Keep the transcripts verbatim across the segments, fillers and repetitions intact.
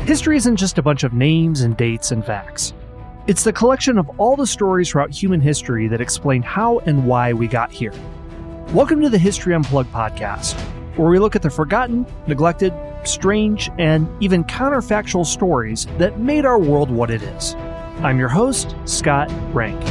History isn't just a bunch of names and dates and facts. It's the collection of all the stories throughout human history that explain how and why we got here. Welcome to the History Unplugged podcast, where we look at the forgotten, neglected, strange, and even counterfactual stories that made our world what it is. I'm your host, Scott Rank.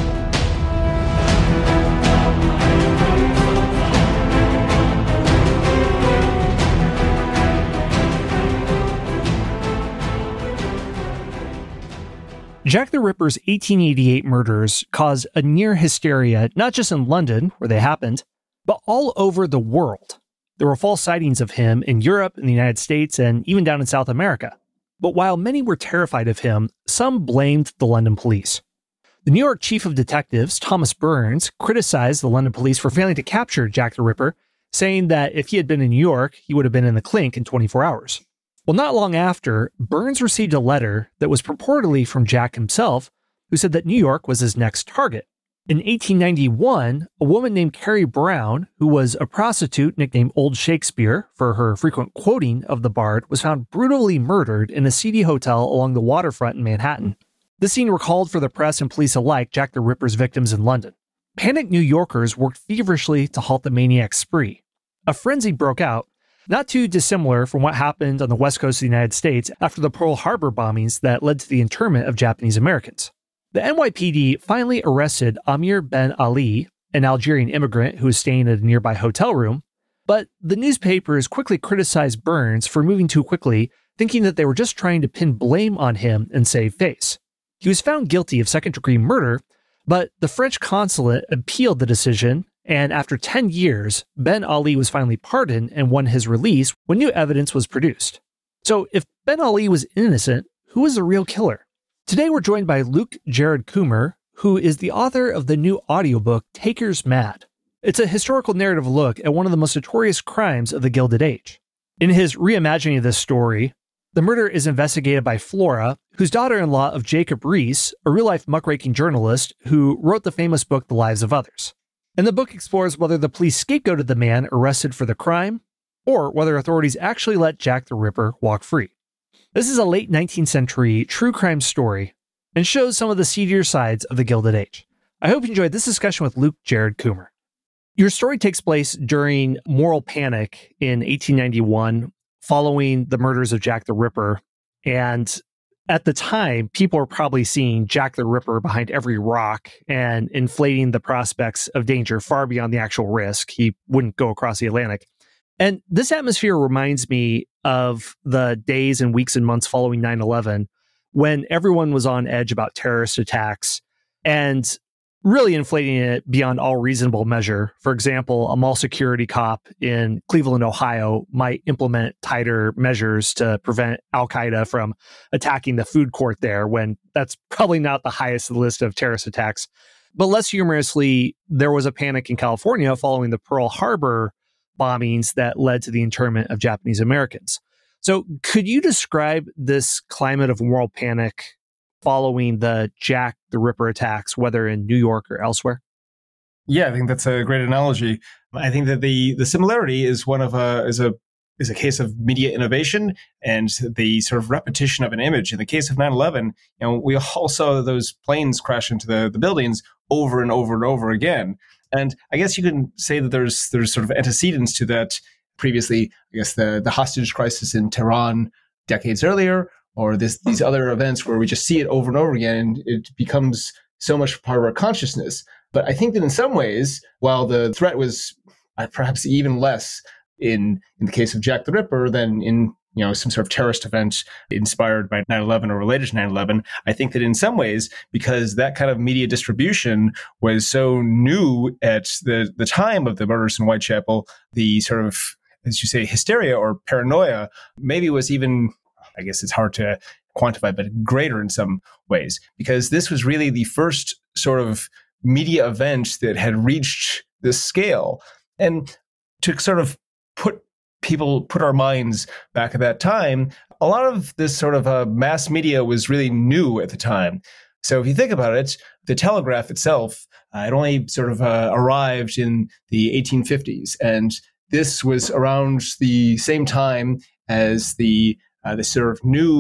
Jack the Ripper's eighteen eighty-eight murders caused a near hysteria not just in London, where they happened, but all over the world. There were false sightings of him in Europe, in the United States, and even down in South America. But while many were terrified of him, some blamed the London police. The New York Chief of Detectives, Thomas Burns, criticized the London police for failing to capture Jack the Ripper, saying that if he had been in New York, he would have been in the clink in twenty-four hours. Well, not long after, Burns received a letter that was purportedly from Jack himself, who said that New York was his next target. In eighteen ninety-one, a woman named Carrie Brown, who was a prostitute nicknamed Old Shakespeare for her frequent quoting of the bard, was found brutally murdered in a seedy hotel along the waterfront in Manhattan. This scene recalled for the press and police alike Jack the Ripper's victims in London. Panicked New Yorkers worked feverishly to halt the maniac's spree. A frenzy broke out, not too dissimilar from what happened on the west coast of the United States after the Pearl Harbor bombings that led to the internment of Japanese Americans. The N Y P D finally arrested Amir Ben Ali, an Algerian immigrant who was staying at a nearby hotel room, but the newspapers quickly criticized Burns for moving too quickly, thinking that they were just trying to pin blame on him and save face. He was found guilty of second-degree murder, but the French consulate appealed the decision, and after ten years, Ben Ali was finally pardoned and won his release when new evidence was produced. So if Ben Ali was innocent, who was the real killer? Today we're joined by Luke Jared Coomer, who is the author of the new audiobook Takers Mad. It's a historical narrative look at one of the most notorious crimes of the Gilded Age. In his reimagining of this story, the murder is investigated by Flora, who's daughter-in-law of Jacob Riis, a real-life muckraking journalist who wrote the famous book The Lives of Others. And the book explores whether the police scapegoated the man arrested for the crime, or whether authorities actually let Jack the Ripper walk free. This is a late nineteenth century true crime story and shows some of the seedier sides of the Gilded Age. I hope you enjoyed this discussion with Luke Jared Coomer. Your story takes place during moral panic in eighteen ninety-one, following the murders of Jack the Ripper, and at the time, people were probably seeing Jack the Ripper behind every rock and inflating the prospects of danger far beyond the actual risk. He wouldn't go across the Atlantic. And this atmosphere reminds me of the days and weeks and months following nine eleven, when everyone was on edge about terrorist attacks and really inflating it beyond all reasonable measure. For example, a mall security cop in Cleveland, Ohio might implement tighter measures to prevent Al-Qaeda from attacking the food court there, when that's probably not the highest of the list of terrorist attacks. But less humorously, there was a panic in California following the Pearl Harbor bombings that led to the internment of Japanese Americans. So could you describe this climate of moral panic following the Jack the Ripper attacks, whether in New York or elsewhere? Yeah, I think that's a great analogy. I think that the the similarity is one of a is a is a case of media innovation and the sort of repetition of an image. In the case of nine eleven, you know, we all saw those planes crash into the, the buildings over and over and over again. And I guess you can say that there's there's sort of antecedents to that previously. I guess the the hostage crisis in Tehran decades earlier, or this, these other events where we just see it over and over again, and it becomes so much part of our consciousness. But I think that in some ways, while the threat was perhaps even less in, in the case of Jack the Ripper than in, you know, some sort of terrorist event inspired by nine eleven or related to nine eleven, I think that in some ways, because that kind of media distribution was so new at the, the time of the murders in Whitechapel, the sort of, as you say, hysteria or paranoia maybe was even, I guess it's hard to quantify, but greater in some ways, because this was really the first sort of media event that had reached this scale. And to sort of put people, put our minds back at that time, a lot of this sort of uh, mass media was really new at the time. So if you think about it, the telegraph itself, uh, it only sort of uh, arrived in the eighteen fifties. And this was around the same time as the uh, the sort of new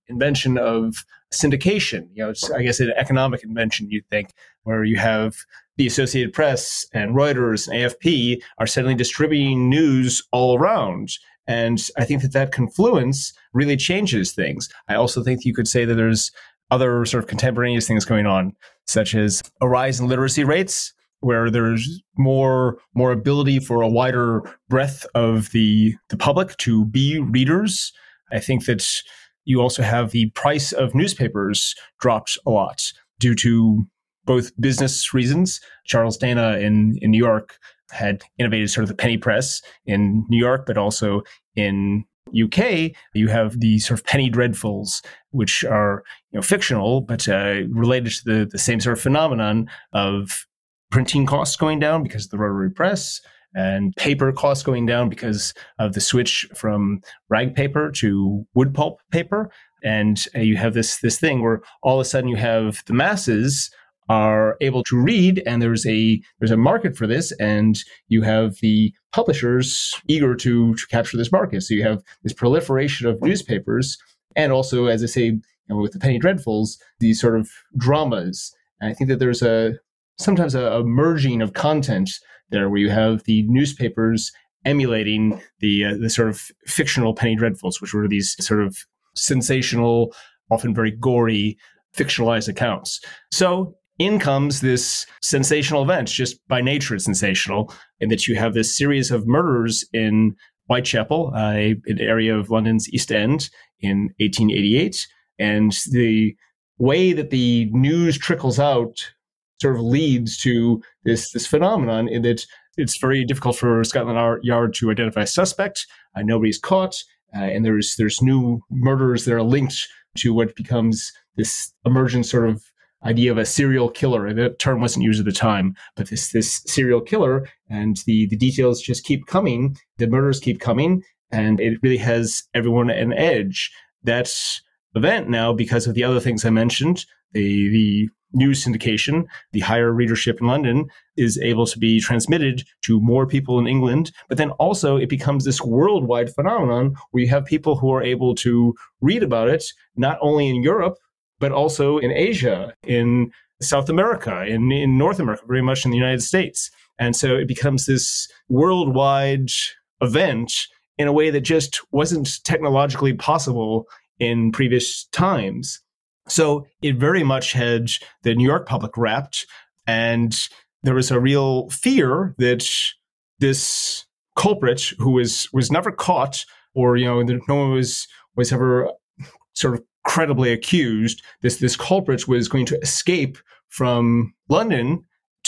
invention of syndication. You know, it's, I guess, an economic invention, you'd think, where you have the Associated Press and Reuters and A F P are suddenly distributing news all around. And I think that that confluence really changes things. I also think you could say that there's other sort of contemporaneous things going on, such as a rise in literacy rates, where there's more more ability for a wider breadth of the, the public to be readers. I think that you also have the price of newspapers dropped a lot due to both business reasons. Charles Dana in, in New York had innovated sort of the penny press in New York, but also in U K, you have the sort of penny dreadfuls, which are, you know, fictional, but uh, related to the, the same sort of phenomenon of printing costs going down because of the rotary press, and paper costs going down because of the switch from rag paper to wood pulp paper. And uh, you have this this thing where all of a sudden you have the masses are able to read, and there's a there's a market for this, and you have the publishers eager to to capture this market. So you have this proliferation of newspapers, and also, as I say, you know, with the penny dreadfuls, these sort of dramas. And I think that there's a sometimes a, a merging of content there, where you have the newspapers emulating the uh, the sort of fictional penny dreadfuls, which were these sort of sensational, often very gory, fictionalized accounts. So in comes this sensational event, just by nature it's sensational, in that you have this series of murders in Whitechapel, uh, an area of London's East End, in eighteen eighty-eight. And the way that the news trickles out sort of leads to this, this phenomenon in that it's very difficult for Scotland Yard to identify a suspect. Uh, nobody's caught. Uh, and there's there's new murders that are linked to what becomes this emergent sort of idea of a serial killer. That term wasn't used at the time, but this this serial killer, and the, the details just keep coming. The murders keep coming, and it really has everyone an edge. That event now, because of the other things I mentioned, the the news syndication, the higher readership in London, is able to be transmitted to more people in England. But then also it becomes this worldwide phenomenon where you have people who are able to read about it, not only in Europe, but also in Asia, in South America, in, in North America, very much in the United States. And so it becomes this worldwide event in a way that just wasn't technologically possible in previous times. So it very much had the New York public wrapped, and there was a real fear that this culprit, who was was never caught, or, you know, no one was was ever sort of credibly accused, this this culprit was going to escape from London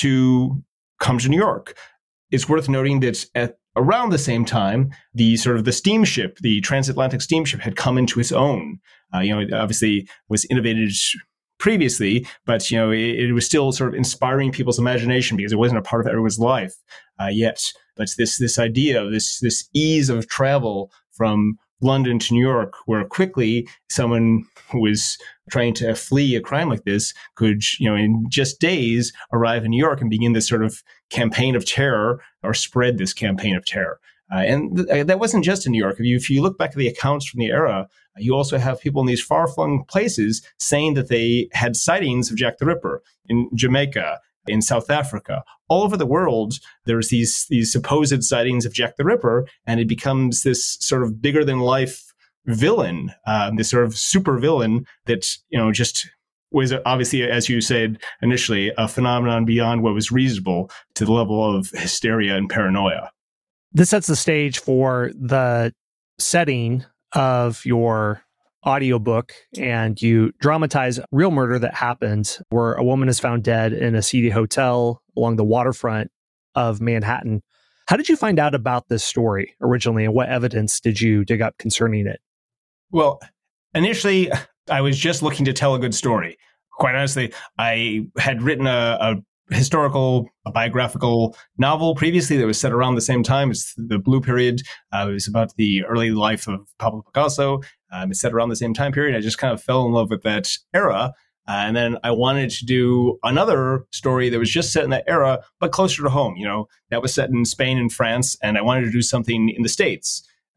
to come to New York. It's worth noting that at around the same time, the sort of the steamship, the transatlantic steamship, had come into its own. Uh, you know, it obviously was innovated previously, but, you know, it, it was still sort of inspiring people's imagination because it wasn't a part of everyone's life uh, yet. But this this idea of this this ease of travel from London to New York, where quickly someone who was trying to flee a crime like this could, you know, in just days arrive in New York and begin this sort of campaign of terror, or spread this campaign of terror. Uh, and th- that wasn't just in New York. If you, if you look back at the accounts from the era, you also have people in these far-flung places saying that they had sightings of Jack the Ripper in Jamaica, in South Africa. All over the world, there's these these supposed sightings of Jack the Ripper, and it becomes this sort of bigger-than-life villain, um, this sort of super villain that, you know, just was obviously, as you said initially, a phenomenon beyond what was reasonable, to the level of hysteria and paranoia. This sets the stage for the setting of your audiobook, and you dramatize a real murder that happened where a woman is found dead in a seedy hotel along the waterfront of Manhattan. How did you find out about this story originally, and what evidence did you dig up concerning it? Well, initially, I was just looking to tell a good story. Quite honestly, I had written a, a historical, a biographical novel previously that was set around the same time. It's the Blue Period. Uh, it was about the early life of Pablo Picasso. Um, it's set around the same time period. I just kind of fell in love with that era. Uh, and then I wanted to do another story that was just set in that era, but closer to home. You know, that was set in Spain and France, and I wanted to do something in the States.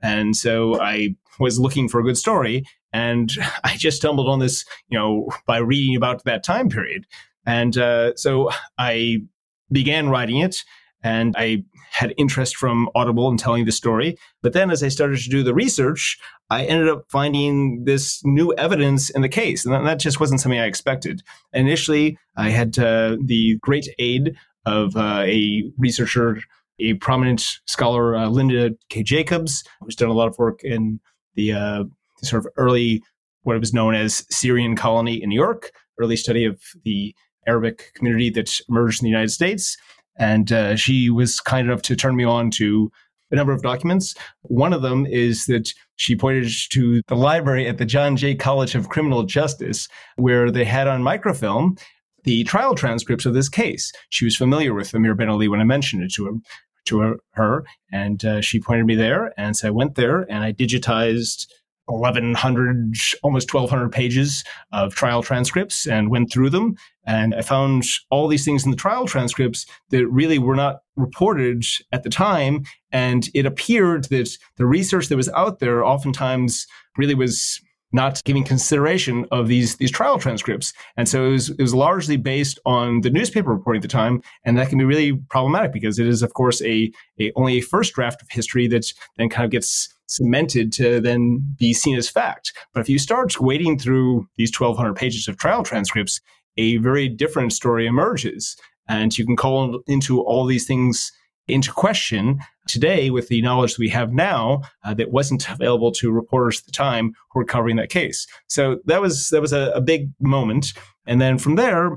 And so I was looking for a good story, and I just stumbled on this, you know, by reading about that time period. And uh, so I began writing it, and I had interest from Audible in telling the story. But then as I started to do the research, I ended up finding this new evidence in the case. And that just wasn't something I expected. Initially, I had uh, the great aid of uh, a researcher, a prominent scholar, uh, Linda K. Jacobs, who's done a lot of work in the uh, sort of early, what was known as Syrian colony in New York, early study of the Arabic community that emerged in the United States. And uh, she was kind enough to turn me on to a number of documents. One of them is that she pointed to the library at the John Jay College of Criminal Justice, where they had on microfilm the trial transcripts of this case. She was familiar with Amir Ben Ali when I mentioned it to her, to her, her and uh, she pointed me there. And so I went there and I digitized eleven hundred, almost twelve hundred pages of trial transcripts and went through them. And I found all these things in the trial transcripts that really were not reported at the time. And it appeared that the research that was out there oftentimes really was not giving consideration of these, these trial transcripts. And so it was, it was largely based on the newspaper reporting at the time. And that can be really problematic because it is, of course, a, a only a first draft of history that then kind of gets cemented to then be seen as fact. But if you start wading through these twelve hundred pages of trial transcripts, a very different story emerges. And you can call into all these things into question today with the knowledge that we have now uh, that wasn't available to reporters at the time who were covering that case. So that was that was a, a big moment. And then from there,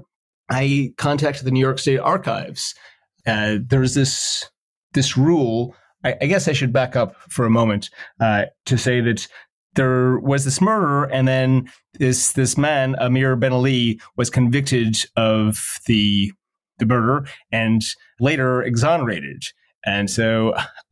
I contacted the New York State Archives. Uh, there was this this rule. I, I guess I should back up for a moment uh, to say that there was this murder, and then this this man, Amir Ben Ali, was convicted of the the murder and later exonerated. And so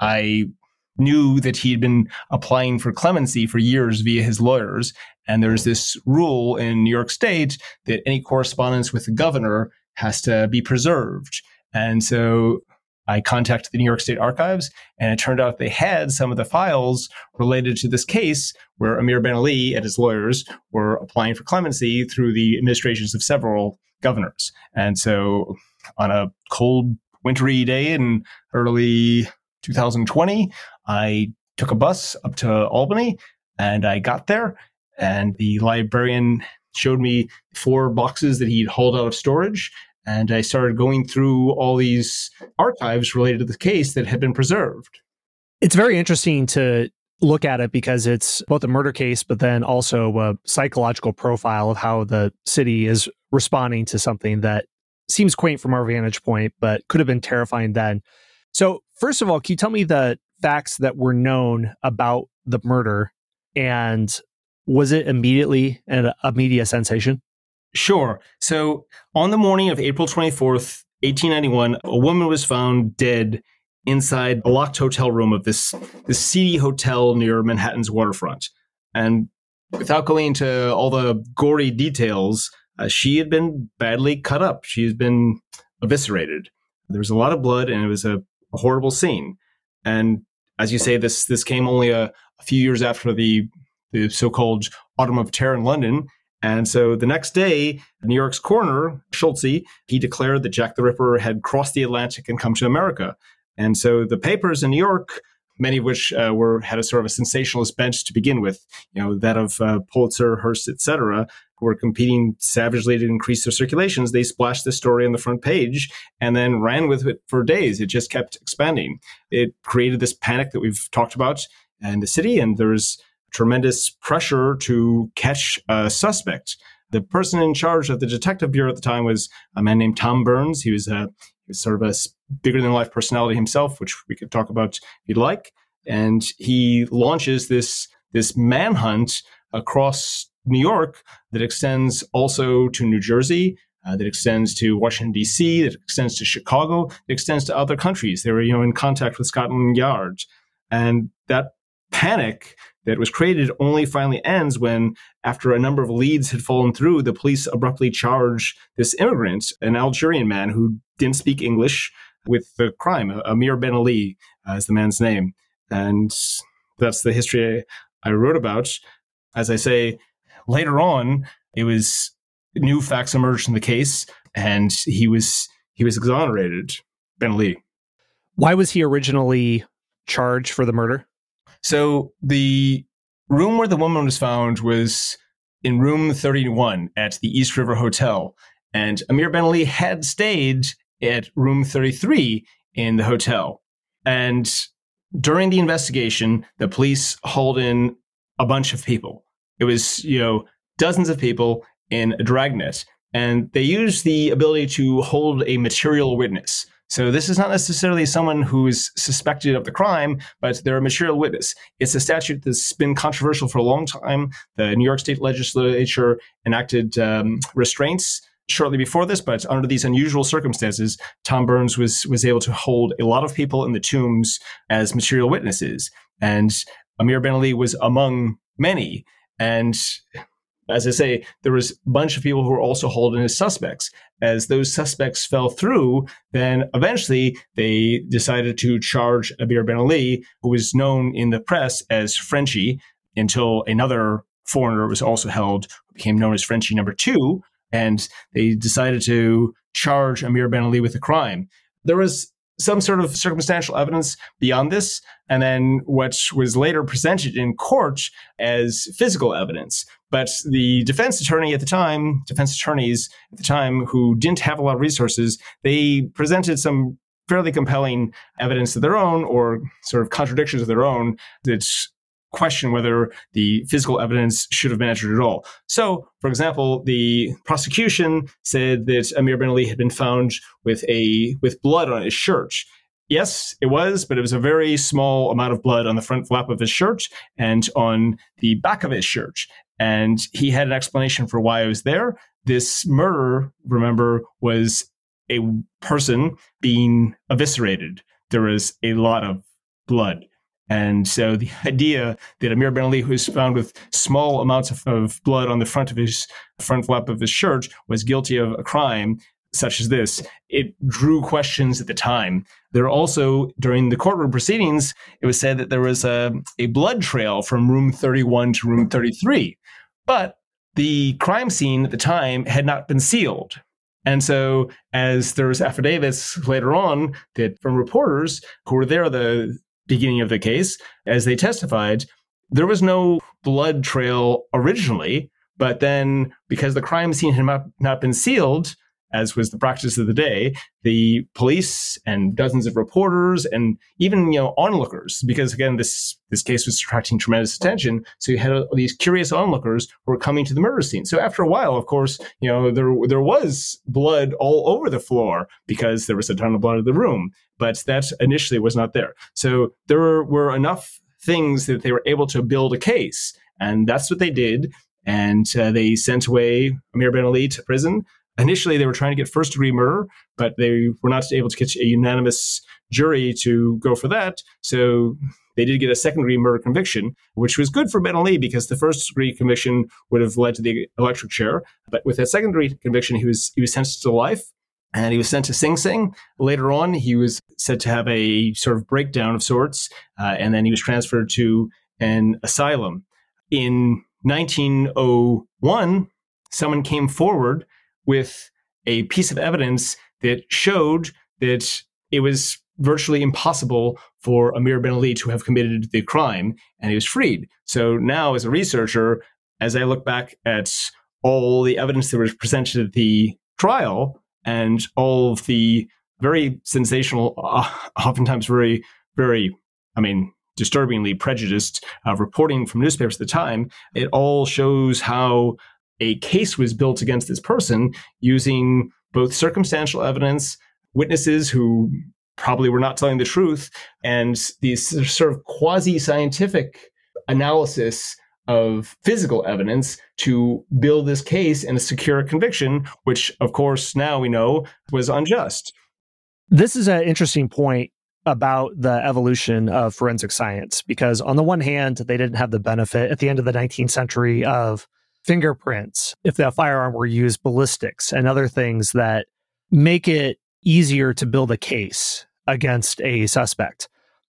I knew that he had been applying for clemency for years via his lawyers. And there's this rule in New York State that any correspondence with the governor has to be preserved. And so I contacted the New York State Archives, and it turned out they had some of the files related to this case where Amir Ben Ali and his lawyers were applying for clemency through the administrations of several governors. And so on a cold, wintry day in early two thousand twenty, I took a bus up to Albany, and I got there, and the librarian showed me four boxes that he'd hauled out of storage. And I started going through all these archives related to the case that had been preserved. It's very interesting to look at it because it's both a murder case, but then also a psychological profile of how the city is responding to something that seems quaint from our vantage point, but could have been terrifying then. So first of all, can you tell me the facts that were known about the murder, and was it immediately a media sensation? Sure. So on the morning of April twenty-fourth, eighteen ninety-one, a woman was found dead inside a locked hotel room of this, this seedy hotel near Manhattan's waterfront. And without going into all the gory details, uh, she had been badly cut up. She had been eviscerated. There was a lot of blood, and it was a, a horrible scene. And as you say, this this came only a, a few years after the, the so-called Autumn of Terror in London. And so the next day, New York's coroner, Schultze, he declared that Jack the Ripper had crossed the Atlantic and come to America. And so the papers in New York, many of which uh, were had a sort of a sensationalist bent to begin with, you know, that of uh, Pulitzer, Hearst, et cetera, who were competing savagely to increase their circulations. They splashed this story on the front page and then ran with it for days. It just kept expanding. It created this panic that we've talked about in the city, and there's tremendous pressure to catch a suspect. The person in charge of the detective bureau at the time was a man named Tom Burns. He was a he was sort of a bigger-than-life personality himself, which we could talk about if you'd like. And he launches this, this manhunt across New York that extends also to New Jersey, uh, that extends to Washington, D C, that extends to Chicago, that extends to other countries. They were, you know, in contact with Scotland Yard. And that panic that was created only finally ends when, after a number of leads had fallen through, the police abruptly charged this immigrant, an Algerian man who didn't speak English, with the crime. Amir Ben Ali uh, is the man's name. And That's the history I, I wrote about. As I say, later on, it was new facts emerged in the case, and he was he was exonerated, Ben Ali. Why was he originally charged for the murder? So the room where the woman was found was in room thirty-one at the East River Hotel. And Amir Ben Ali had stayed at room thirty-three in the hotel. And during the investigation, the police hauled in a bunch of people. It was, you know, dozens of people in a dragnet. And they used the ability to hold a material witness. So this is not necessarily someone who is suspected of the crime, but they're a material witness. It's a statute that's been controversial for a long time. The New York State Legislature enacted um, restraints shortly before this, but under these unusual circumstances, Tom Burns was was able to hold a lot of people in the tombs as material witnesses. And Amir Ben Ali was among many. And as I say, there was a bunch of people who were also hauled in as suspects. As those suspects fell through, then eventually they decided to charge Amir Ben Ali, who was known in the press as Frenchie, until another foreigner was also held, who became known as Frenchie number two. And they decided to charge Amir Ben Ali with the crime. There was some sort of circumstantial evidence beyond this, and then what was later presented in court as physical evidence. But the defense attorney at the time, defense attorneys at the time who didn't have a lot of resources, they presented some fairly compelling evidence of their own, or sort of contradictions of their own, that question whether the physical evidence should have been entered at all. So, for example, the prosecution said that Amir Ben Ali had been found with a with blood on his shirt. Yes, it was, but it was a very small amount of blood on the front flap of his shirt and on the back of his shirt. And he had an explanation for why it was there. This murder, remember, was a person being eviscerated. There was a lot of blood. And so the idea that Amir Ben Ali, who was found with small amounts of, of blood on the front of his front flap of his shirt, was guilty of a crime such as this, it drew questions at the time. There also, during the courtroom proceedings, it was said that there was a, a blood trail from room thirty-one to room thirty-three. But the crime scene at the time had not been sealed. And so as there was affidavits later on that from reporters who were there the beginning of the case, as they testified, there was no blood trail originally, but then because the crime scene had not, not been sealed, as was the practice of the day, the police and dozens of reporters and even, you know, onlookers, because again, this this case was attracting tremendous attention. So you had uh, these curious onlookers who were coming to the murder scene. So after a while, of course, you know, there there was blood all over the floor because there was a ton of blood in the room, but that initially was not there. So there were, were enough things that they were able to build a case, and that's what they did. And uh, they sent away Amir Ben Ali to prison. Initially, they were trying to get first-degree murder, but they were not able to get a unanimous jury to go for that. So they did get a second-degree murder conviction, which was good for Ben Ali because the first-degree conviction would have led to the electric chair. But with that second-degree conviction, he was he was sentenced to life, and he was sent to Sing Sing. Later on, he was said to have a sort of breakdown of sorts, uh, and then he was transferred to an asylum. In nineteen oh one, someone came forward with a piece of evidence that showed that it was virtually impossible for Amir Ben Ali to have committed the crime, and he was freed. So now, as a researcher, as I look back at all the evidence that was presented at the trial and all of the very sensational, uh, oftentimes very, very, I mean, disturbingly prejudiced uh, reporting from newspapers at the time, it all shows how a case was built against this person using both circumstantial evidence, witnesses who probably were not telling the truth, and these sort of quasi-scientific analysis of physical evidence to build this case and secure a conviction, which, of course, now we know was unjust. This is an interesting point about the evolution of forensic science, because on the one hand, they didn't have the benefit at the end of the nineteenth century of fingerprints, if the firearm were used, ballistics, and other things that make it easier to build a case against a suspect.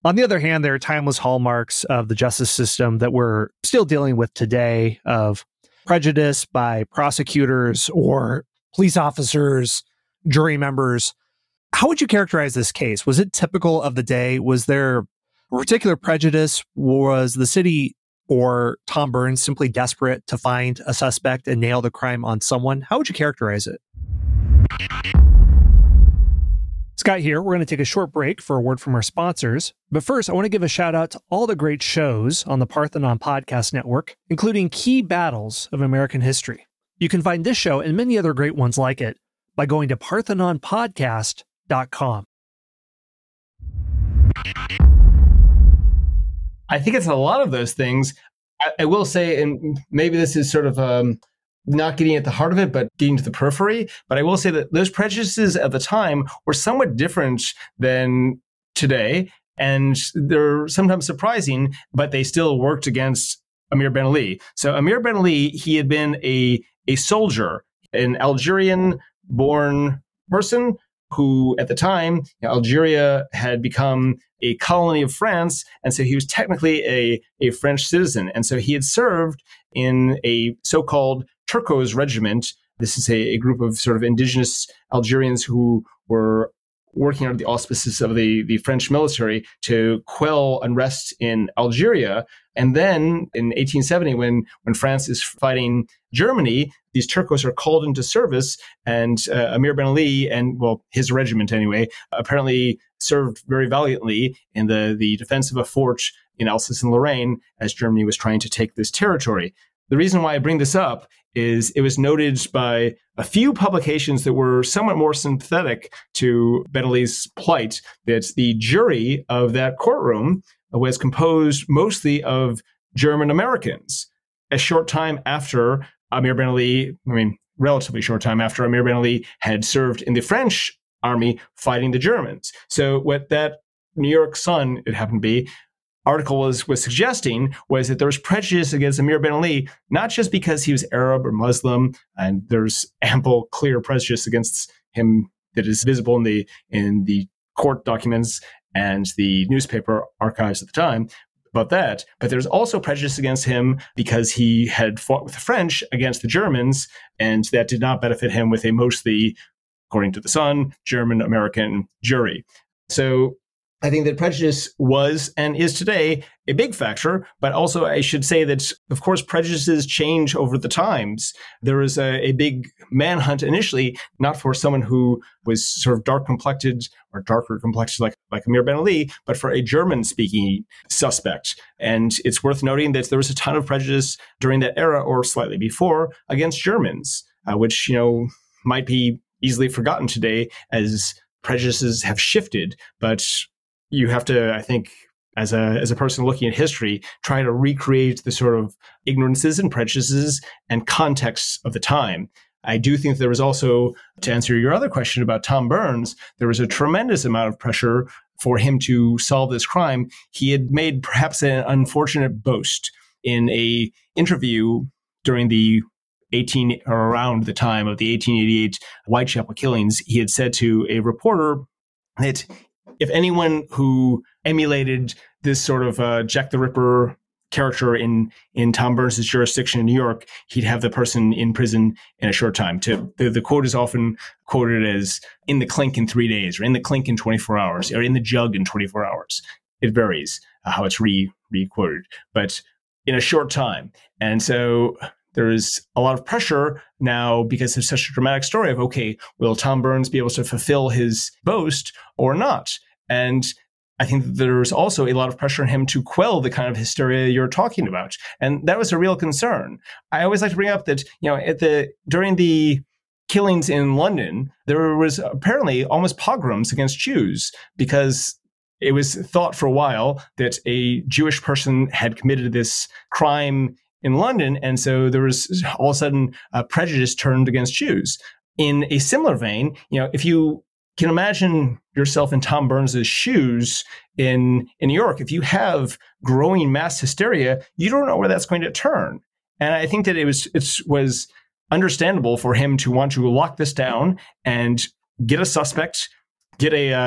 On the other hand, there are timeless hallmarks of the justice system that we're still dealing with today, of prejudice by prosecutors or police officers, jury members. How would you characterize this case? Was it typical of the day? Was there a particular prejudice? Was the city or Tom Burns simply desperate to find a suspect and nail the crime on someone? How would you characterize it? Scott here. We're going to take a short break for a word from our sponsors. But first, I want to give a shout out to all the great shows on the Parthenon Podcast Network, including Key Battles of American History. You can find this show and many other great ones like it by going to parthenon podcast dot com. I think it's a lot of those things. I, I will say, and maybe this is sort of um, not getting at the heart of it, but getting to the periphery. But I will say that those prejudices at the time were somewhat different than today. And they're sometimes surprising, but they still worked against Amir Ben Ali. So Amir Ben Ali, he had been a, a soldier, an Algerian-born person who, at the time, you know, Algeria had become a colony of France, and so he was technically a, a French citizen. And so he had served in a so-called Turcos regiment. This is a, a group of sort of indigenous Algerians who were working under the auspices of the, the French military to quell unrest in Algeria. And then in eighteen seventy, when, when France is fighting Germany, these Turcos are called into service, and uh, Amir Ben Ali and, well, his regiment anyway, apparently served very valiantly in the, the defense of a fort in Alsace and Lorraine as Germany was trying to take this territory. The reason why I bring this up is it was noted by a few publications that were somewhat more sympathetic to Ben Ali's plight that the jury of that courtroom was composed mostly of German Americans. A short time after Amir Ben Ali, I mean, relatively short time after Amir Ben Ali had served in the French army fighting the Germans. So what that New York Sun, it happened to be, article was, was suggesting was that there was prejudice against Amir Ben Ali, not just because he was Arab or Muslim, and there's ample, clear prejudice against him that is visible in the in the court documents and the newspaper archives at the time about that, but there's also prejudice against him because he had fought with the French against the Germans, and that did not benefit him with a mostly, according to the Sun, German-American jury. So I think that prejudice was and is today a big factor, but also I should say that, of course, prejudices change over the times. There was a, a big manhunt initially, not for someone who was sort of dark-complected or darker complected like, like Amir Ben Ali, but for a German-speaking suspect. And it's worth noting that there was a ton of prejudice during that era or slightly before against Germans, uh, which, you know, might be easily forgotten today as prejudices have shifted, but you have to, I think, as a as a person looking at history, try to recreate the sort of ignorances and prejudices and contexts of the time. I do think there was also, to answer your other question about Tom Burns, there was a tremendous amount of pressure for him to solve this crime. He had made perhaps an unfortunate boast in a interview during the eighteen or around the time of the eighteen eighty-eight Whitechapel killings. He had said to a reporter that if anyone who emulated this sort of uh, Jack the Ripper character in in Tom Burns' jurisdiction in New York, he'd have the person in prison in a short time. To the, the quote is often quoted as "in the clink in three days," or "in the clink in twenty-four hours," or "in the jug in twenty-four hours." It varies uh, how it's re re quoted, but in a short time. And so there is a lot of pressure now because of such a dramatic story of, okay, will Tom Burns be able to fulfill his boast or not? And I think there's also a lot of pressure on him to quell the kind of hysteria you're talking about. And that was a real concern. I always like to bring up that, you know, at the during the killings in London, there was apparently almost pogroms against Jews because it was thought for a while that a Jewish person had committed this crime in London. And so there was all of a sudden a prejudice turned against Jews. In a similar vein, you know, if you can imagine yourself in Tom Burns' shoes in, in New York, if you have growing mass hysteria, you don't know where that's going to turn. And I think that it was it was understandable for him to want to lock this down and get a suspect, get a uh,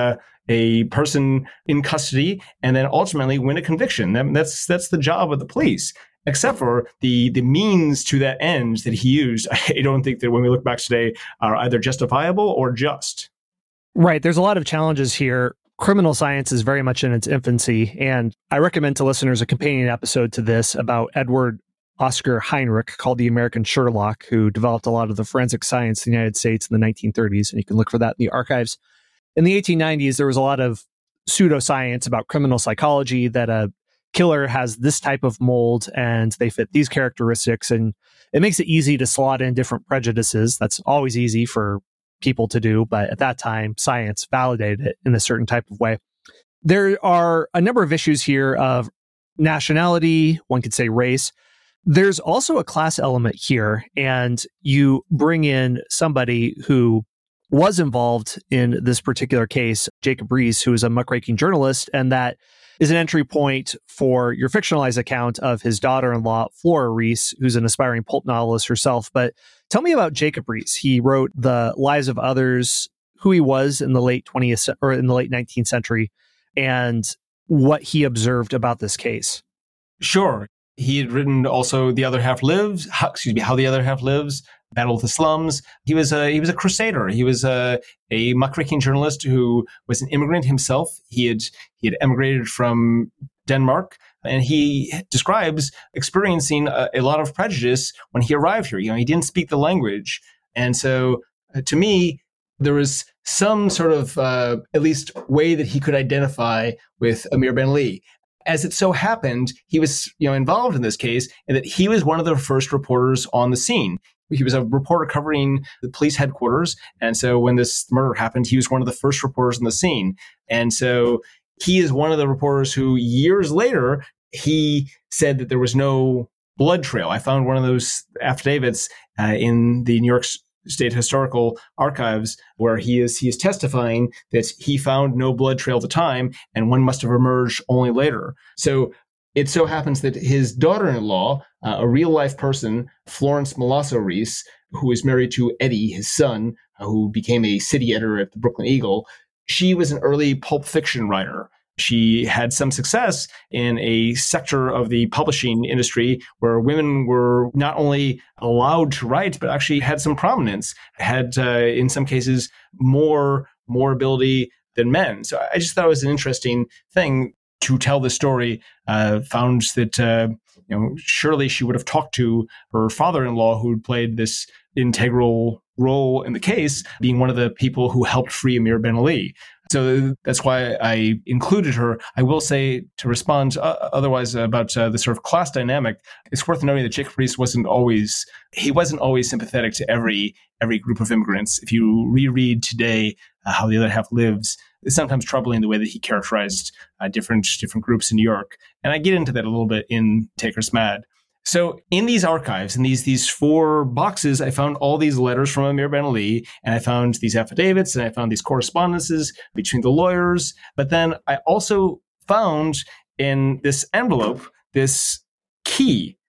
a person in custody and then ultimately win a conviction. That, that's that's the job of the police. Except for the the means to that end that he used, I don't think that when we look back today are either justifiable or just. Right. There's a lot of challenges here. Criminal science is very much in its infancy, and I recommend to listeners a companion episode to this about Edward Oscar Heinrich called The American Sherlock, who developed a lot of the forensic science in the United States in the nineteen thirties, and you can look for that in the archives. In the eighteen nineties, there was a lot of pseudoscience about criminal psychology, that a killer has this type of mold and they fit these characteristics, and it makes it easy to slot in different prejudices. That's always easy for people to do, but at that time, science validated it in a certain type of way. There are a number of issues here of nationality, one could say race. There's also a class element here, and you bring in somebody who was involved in this particular case, Jacob Riis, who is a muckraking journalist, and that is an entry point for your fictionalized account of his daughter-in-law, Flora Riis, who's an aspiring pulp novelist herself. But tell me about Jacob Riis. He wrote The Lives of Others, who he was in the late twentieth or in the late nineteenth century, and what he observed about this case. Sure. He had written also The Other Half Lives, how, excuse me, How the Other Half Lives, Battle of the Slums. He was a he was a crusader. He was a a muckraking journalist who was an immigrant himself. He had he had emigrated from Denmark, and he describes experiencing a, a lot of prejudice when he arrived here. You know, he didn't speak the language, and so uh, to me, there was some sort of uh, at least way that he could identify with Amir Ben-Ali. As it so happened, he was, you know, involved in this case, and that he was one of the first reporters on the scene. He was a reporter covering the police headquarters, and so when this murder happened, he was one of the first reporters on the scene. And so he is one of the reporters who, years later, he said that there was no blood trail. I found one of those affidavits uh, in the New York State Historical Archives, where he is he is testifying that he found no blood trail at the time, and one must have emerged only later. So it so happens that his daughter-in-law, uh, a real-life person, Florence Milazzo Riis, who is married to Eddie, his son, uh, who became a city editor at the Brooklyn Eagle, she was an early pulp fiction writer. She had some success in a sector of the publishing industry where women were not only allowed to write, but actually had some prominence, had, uh, in some cases, more, more ability than men. So I just thought it was an interesting thing to tell the story. Uh, found that, uh, you know, surely she would have talked to her father-in-law, who played this integral role in the case, being one of the people who helped free Amir Ben-Ali. So that's why I included her. I will say, to respond uh, otherwise about uh, the sort of class dynamic, it's worth noting that Jacob Riis wasn't always, he wasn't always sympathetic to every every group of immigrants. If you reread today uh, How the Other Half Lives, it's sometimes troubling the way that he characterized uh, different different groups in New York. And I get into that a little bit in Taker's Mad. So in these archives, in these these four boxes, I found all these letters from Amir Ben-Ali, and I found these affidavits, and I found these correspondences between the lawyers. But then I also found in this envelope this key.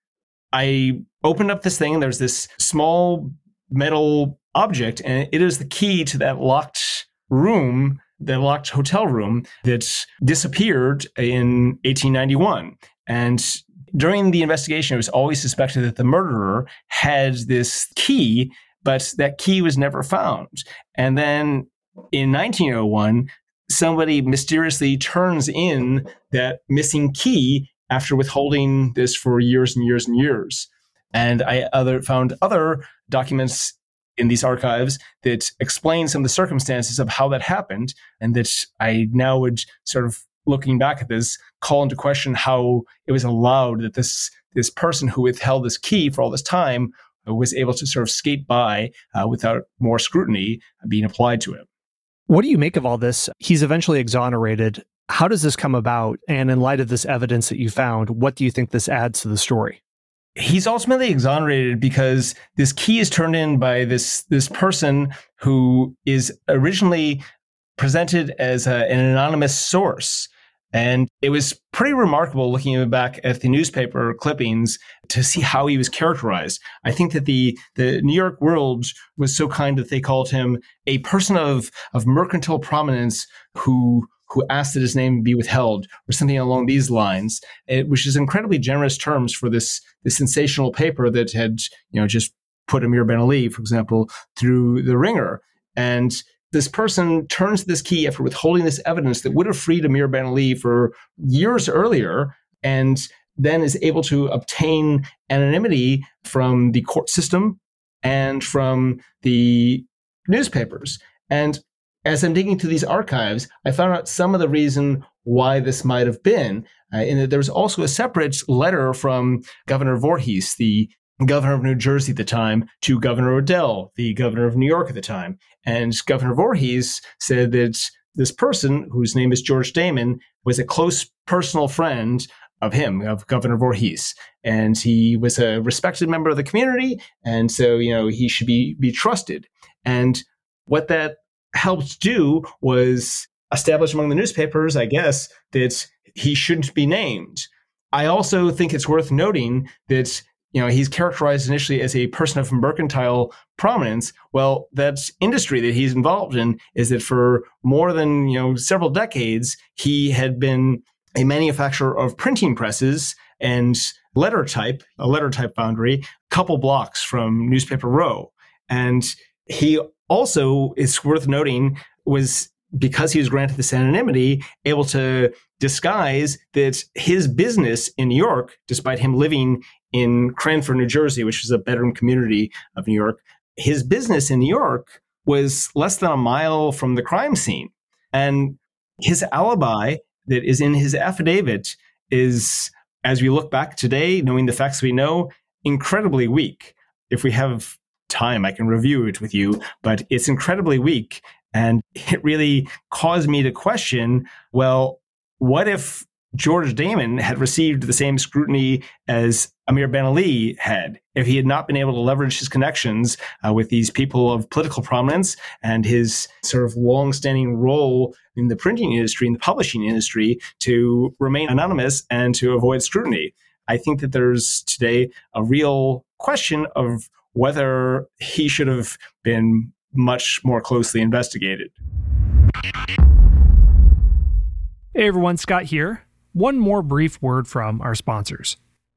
I opened up this thing, and there's this small metal object, and it is the key to that locked room, that locked hotel room that disappeared in eighteen ninety-one. And during the investigation, it was always suspected that the murderer had this key, but that key was never found. And then in nineteen oh one, somebody mysteriously turns in that missing key after withholding this for years and years and years. And I other found other documents in these archives that explain some of the circumstances of how that happened, and that I now would sort of, looking back at this, call into question how it was allowed that this this person who withheld this key for all this time uh, was able to sort of skate by uh, without more scrutiny being applied to him. What do you make of all this? He's eventually exonerated. How does this come about? And in light of this evidence that you found, what do you think this adds to the story? He's ultimately exonerated because this key is turned in by this this person who is originally presented as a, an anonymous source. And it was pretty remarkable looking back at the newspaper clippings to see how he was characterized. I think that the, the New York World was so kind that they called him a person of, of mercantile prominence who who asked that his name be withheld, or something along these lines, it, which is incredibly generous terms for this, this sensational paper that had, you know, just put Amir Ben-Ali, for example, through the ringer. And this person turns this key after withholding this evidence that would have freed Amir Ben-Ali for years earlier, and then is able to obtain anonymity from the court system and from the newspapers. And as I'm digging through these archives, I found out some of the reason why this might have been, uh, in that there was also a separate letter from Governor Voorhees, the governor of New Jersey at the time, to Governor Odell, the governor of New York at the time. And Governor Voorhees said that this person, whose name is George Damon, was a close personal friend of him, of Governor Voorhees. And he was a respected member of the community. And so, you know, he should be, be trusted. And what that helped do was establish among the newspapers, I guess, that he shouldn't be named. I also think it's worth noting that, you know, he's characterized initially as a person of mercantile prominence. Well, that industry that he's involved in is that for more than, you know, several decades, he had been a manufacturer of printing presses and letter type, a letter type foundry, a couple blocks from Newspaper Row. And he also, it's worth noting, was, because he was granted this anonymity, able to disguise that his business in New York, despite him living in Cranford, New Jersey, which is a bedroom community of New York, his business in New York was less than a mile from the crime scene. And his alibi that is in his affidavit is, as we look back today, knowing the facts we know, incredibly weak. If we have time, I can review it with you, but it's incredibly weak. And it really caused me to question, well, what if George Damon had received the same scrutiny as Amir Ben-Ali had, if he had not been able to leverage his connections uh, with these people of political prominence and his sort of long-standing role in the printing industry and the publishing industry to remain anonymous and to avoid scrutiny. I think that there's today a real question of whether he should have been much more closely investigated. Hey everyone, Scott here. One more brief word from our sponsors.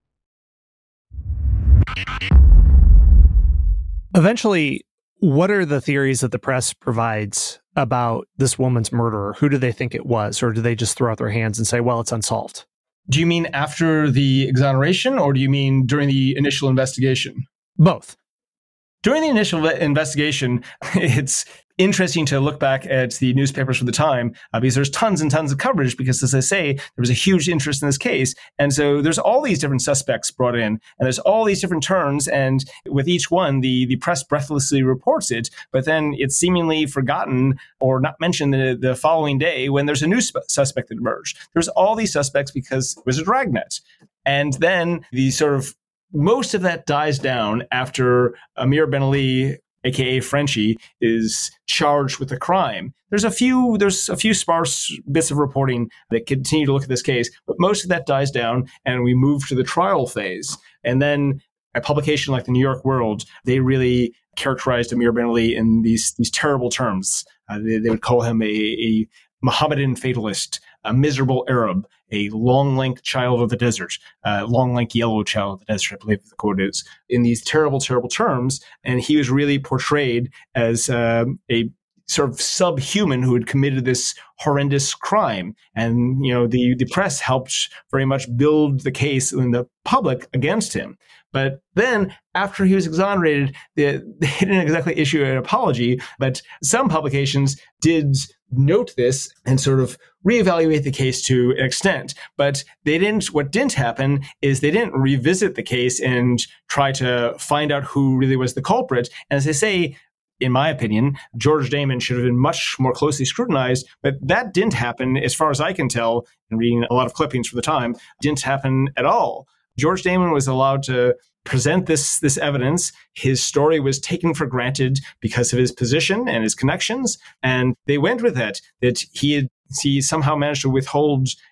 Eventually, what are the theories that the press provides about this woman's murderer? Who do they think it was? Or do they just throw out their hands and say, well, it's unsolved? Do you mean after the exoneration, or do you mean during the initial investigation? Both. During the initial investigation, it's interesting to look back at the newspapers for the time uh, because there's tons and tons of coverage because, as I say, there was a huge interest in this case. And so there's all these different suspects brought in, and there's all these different turns. And with each one, the, the press breathlessly reports it, but then it's seemingly forgotten or not mentioned the, the following day when there's a new sp- suspect that emerged. There's all these suspects because it was a dragnet. And then the sort of most of that dies down after Amir Ben-Ali, aka Frenchie, is charged with a crime. There's a few there's a few sparse bits of reporting that continue to look at this case, but most of that dies down and we move to the trial phase. And then a publication like the New York World, they really characterized Amir Ben-Ali in these these terrible terms. Uh, they, they would call him a, a Mohammedan fatalist, a miserable Arab, a long lank child of the desert, a long lank yellow child of the desert, I believe the quote is, in these terrible, terrible terms. And he was really portrayed as uh, a sort of subhuman who had committed this horrendous crime. And, you know, the, the press helped very much build the case in the public against him. But then after he was exonerated, they, they didn't exactly issue an apology, but some publications did note this and sort of reevaluate the case to an extent. But they didn't, what didn't happen is they didn't revisit the case and try to find out who really was the culprit. And as I say, in my opinion, George Damon should have been much more closely scrutinized, but that didn't happen, as far as I can tell, in reading a lot of clippings for the time, didn't happen at all. George Damon was allowed to present this, this evidence. His story was taken for granted because of his position and his connections, and they went with it, that he had he somehow managed to withhold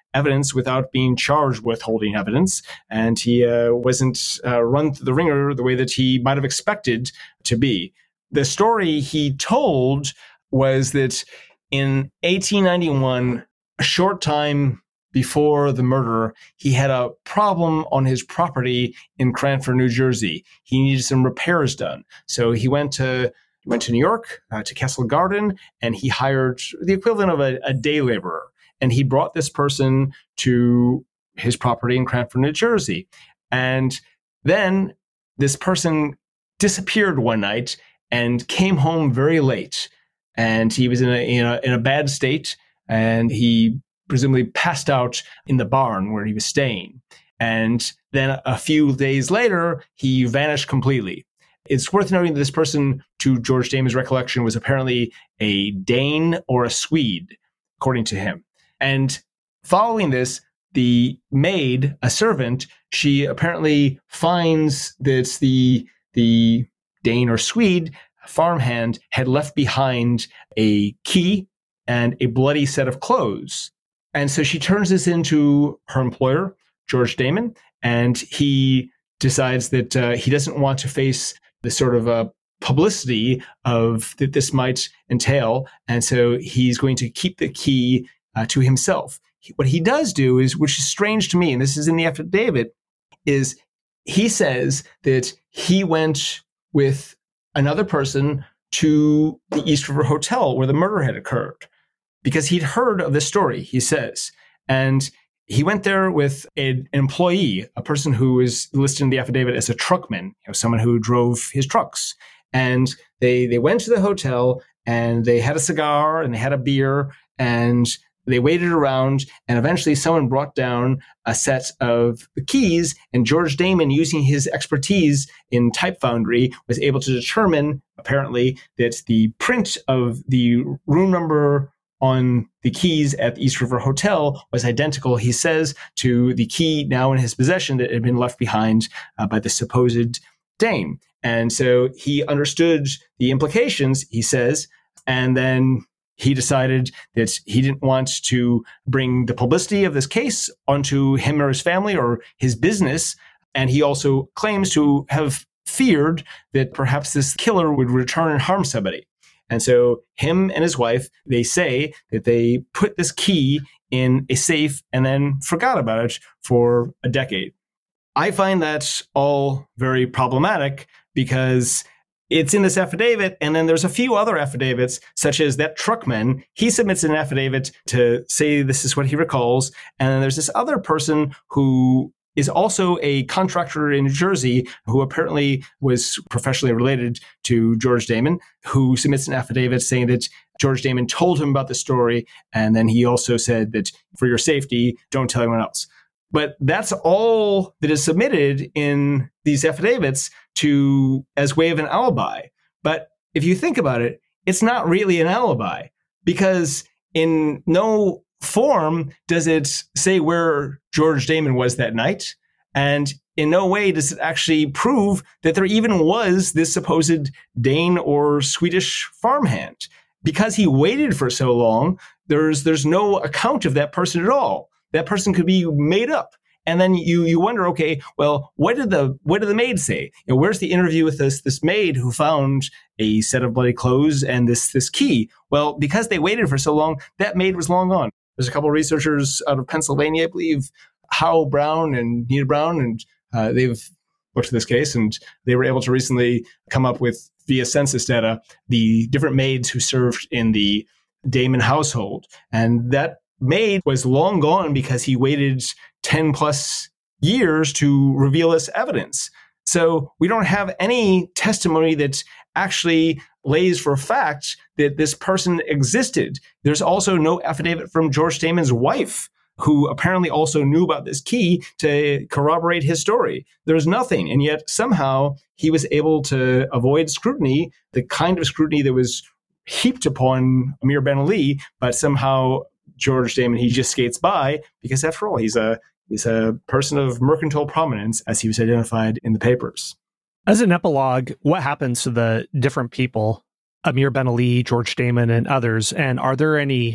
evidence without being charged with holding evidence. And he uh, wasn't uh, run through the ringer the way that he might have expected to be. The story he told was that in eighteen ninety-one, a short time before the murder, he had a problem on his property in Cranford, New Jersey. He needed some repairs done. So he went to he went to New York, uh, to Castle Garden, and he hired the equivalent of a, a day laborer. And he brought this person to his property in Cranford, New Jersey. And then this person disappeared one night and came home very late. And he was in a, in a, in a bad state, and he presumably passed out in the barn where he was staying. And then a few days later, he vanished completely. It's worth noting that this person, to George Damon's recollection, was apparently a Dane or a Swede, according to him. And following this, the maid, a servant, she apparently finds that the, the Dane or Swede farmhand had left behind a key and a bloody set of clothes. And so she turns this into her employer, George Damon, and he decides that uh, he doesn't want to face the sort of uh, publicity of that this might entail. And so he's going to keep the key uh, to himself. What he does do is, which is strange to me, and this is in the affidavit, is he says that he went with another person to the East River Hotel where the murder had occurred because he'd heard of this story, he says. And he went there with an employee, a person who is listed in the affidavit as a truckman, you know, someone who drove his trucks. And they they went to the hotel and they had a cigar and they had a beer and they waited around, and eventually someone brought down a set of the keys, and George Damon, using his expertise in type foundry, was able to determine, apparently, that the print of the room number on the keys at the East River Hotel was identical, he says, to the key now in his possession that had been left behind uh, by the supposed Dane. And so he understood the implications, he says, and then he decided that he didn't want to bring the publicity of this case onto him or his family or his business. And he also claims to have feared that perhaps this killer would return and harm somebody. And so him and his wife, they say that they put this key in a safe and then forgot about it for a decade. I find that all very problematic because it's in this affidavit, and then there's a few other affidavits, such as that truckman. He submits an affidavit to say this is what he recalls, and then there's this other person who is also a contractor in New Jersey who apparently was professionally related to George Damon, who submits an affidavit saying that George Damon told him about the story, and then he also said that for your safety, don't tell anyone else. But that's all that is submitted in these affidavits to as way of an alibi. But if you think about it, it's not really an alibi, because in no form does it say where George Damon was that night. And in no way does it actually prove that there even was this supposed Dane or Swedish farmhand. Because he waited for so long, there's there's no account of that person at all. That person could be made up. And then you you wonder, okay, well, what did the what did the maid say? You know, where's the interview with this this maid who found a set of bloody clothes and this this key? Well, because they waited for so long, that maid was long gone. There's a couple of researchers out of Pennsylvania, I believe, Howe Brown and Nita Brown, and uh, they've looked at this case, and they were able to recently come up with, via census data, the different maids who served in the Damon household. And that maid was long gone because he waited ten plus years to reveal this evidence. So we don't have any testimony that actually lays for fact that this person existed. There's also no affidavit from George Damon's wife, who apparently also knew about this key, to corroborate his story. There's nothing. And yet somehow he was able to avoid scrutiny, the kind of scrutiny that was heaped upon Amir Ben-Ali, but somehow George Damon, he just skates by, because after all, he's a he's a person of mercantile prominence, as he was identified in the papers. As an epilogue, what happens to the different people, Amir Ben-Ali, George Damon, and others? And are there any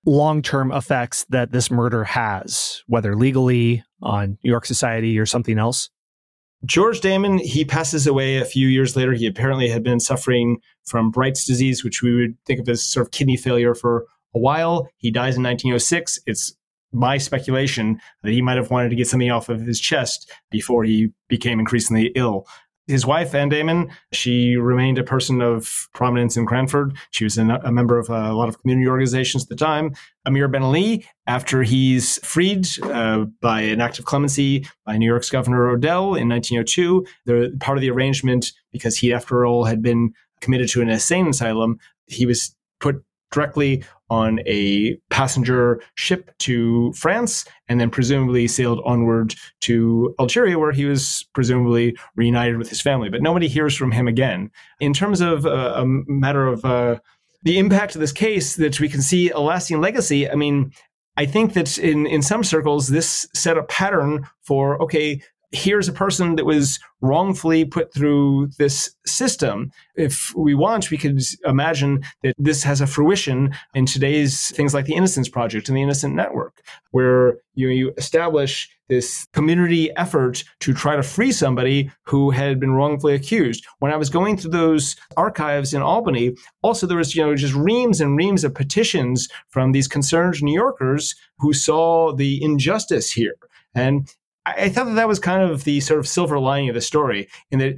long-term effects that this murder has, whether legally, on New York society, or something else? George Damon, he passes away a few years later. He apparently had been suffering from Bright's disease, which we would think of as sort of kidney failure for a while. He dies in nineteen oh six. It's my speculation that he might have wanted to get something off of his chest before he became increasingly ill. His wife, Anne Damon, she remained a person of prominence in Cranford. She was a member of a lot of community organizations at the time. Amir Ben-Ali, after he's freed uh, by an act of clemency by New York's Governor Odell in nineteen oh two, the, part of the arrangement, because he, after all, had been committed to an insane asylum, he was put directly on a passenger ship to France and then presumably sailed onward to Algeria, where he was presumably reunited with his family. But nobody hears from him again. In terms of uh, a matter of uh, the impact of this case, that we can see a lasting legacy, I mean, I think that in, in some circles, this set a pattern for, okay, here's a person that was wrongfully put through this system. If we want, we could imagine that this has a fruition in today's things like the Innocence Project and the Innocent Network, where you, you establish this community effort to try to free somebody who had been wrongfully accused. When I was going through those archives in Albany, also there was, you know, just reams and reams of petitions from these concerned New Yorkers who saw the injustice here. And I thought that that was kind of the sort of silver lining of the story, in that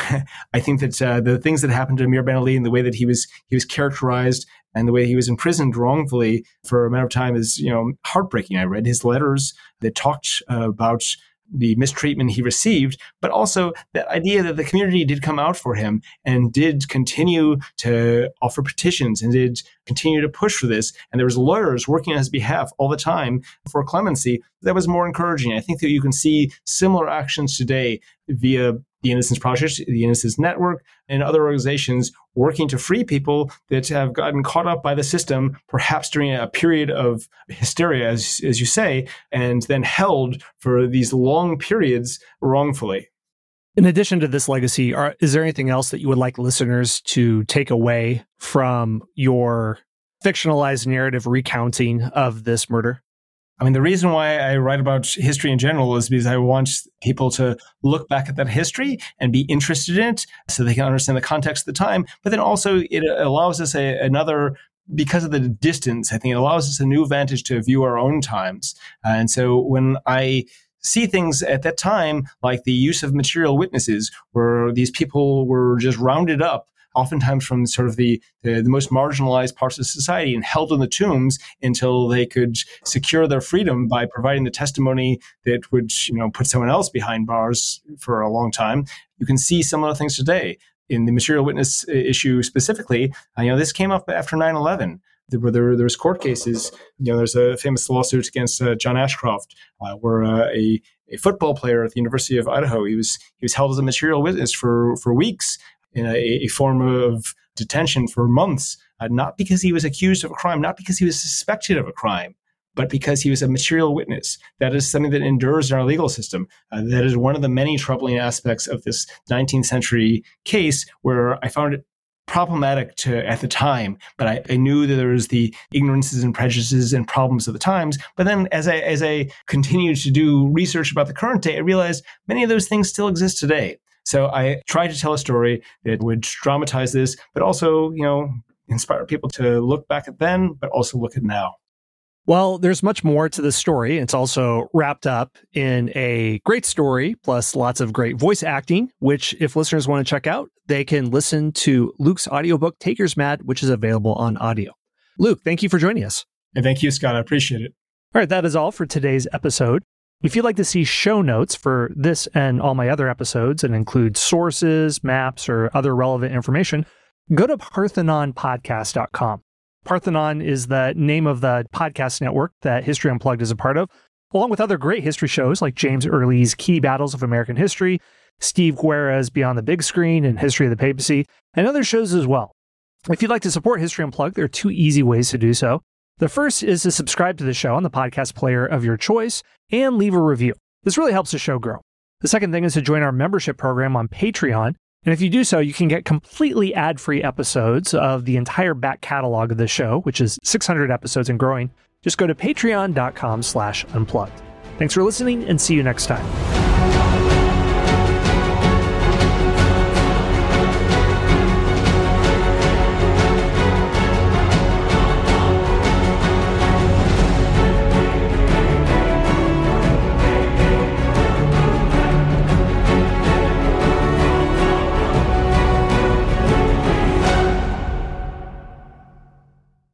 I think that uh, the things that happened to Amir Ben-Ali and the way that he was he was characterized and the way he was imprisoned wrongfully for a amount of time is, you know, heartbreaking. I read his letters that talked uh, about the mistreatment he received, but also the idea that the community did come out for him and did continue to offer petitions and did continue to push for this. And there was lawyers working on his behalf all the time for clemency. That was more encouraging. I think that you can see similar actions today via the Innocence Project, the Innocence Network, and other organizations working to free people that have gotten caught up by the system, perhaps during a period of hysteria, as, as you say, and then held for these long periods wrongfully. In addition to this legacy, are, is there anything else that you would like listeners to take away from your fictionalized narrative recounting of this murder? I mean, the reason why I write about history in general is because I want people to look back at that history and be interested in it so they can understand the context of the time. But then also it allows us a, another, because of the distance, I think it allows us a new vantage to view our own times. Uh, and so when I see things at that time, like the use of material witnesses, where these people were just rounded up, oftentimes from sort of the, the, the most marginalized parts of society, and held in the tombs until they could secure their freedom by providing the testimony that would, you know, put someone else behind bars for a long time. You can see similar things today. In the material witness issue specifically, uh, you know, this came up after nine eleven. Where there, there was court cases. You know, there's a famous lawsuit against uh, John Ashcroft, uh, where uh, a, a football player at the University of Idaho, he was he was held as a material witness for for weeks in a, a form of detention for months, uh, not because he was accused of a crime, not because he was suspected of a crime, but because he was a material witness. That is something that endures in our legal system. Uh, that is one of the many troubling aspects of this nineteenth century case, where I found it problematic to at the time, but I, I knew that there was the ignorances and prejudices and problems of the times. But then as I as I continued to do research about the current day, I realized many of those things still exist today. So I tried to tell a story that would dramatize this, but also, you know, inspire people to look back at then, but also look at now. Well, there's much more to this story. It's also wrapped up in a great story, plus lots of great voice acting, which if listeners want to check out, they can listen to Luke's audiobook, Takers Mad, which is available on audio. Luke, thank you for joining us. And thank you, Scott. I appreciate it. All right, that is all for today's episode. If you'd like to see show notes for this and all my other episodes and include sources, maps, or other relevant information, go to parthenon podcast dot com. Parthenon is the name of the podcast network that History Unplugged is a part of, along with other great history shows like James Early's Key Battles of American History, Steve Guerra's Beyond the Big Screen and History of the Papacy, and other shows as well. If you'd like to support History Unplugged, there are two easy ways to do so. The first is to subscribe to the show on the podcast player of your choice and leave a review. This really helps the show grow. The second thing is to join our membership program on Patreon. And if you do so, you can get completely ad-free episodes of the entire back catalog of the show, which is six hundred episodes and growing. Just go to patreon.com slash unplugged. Thanks for listening, and see you next time.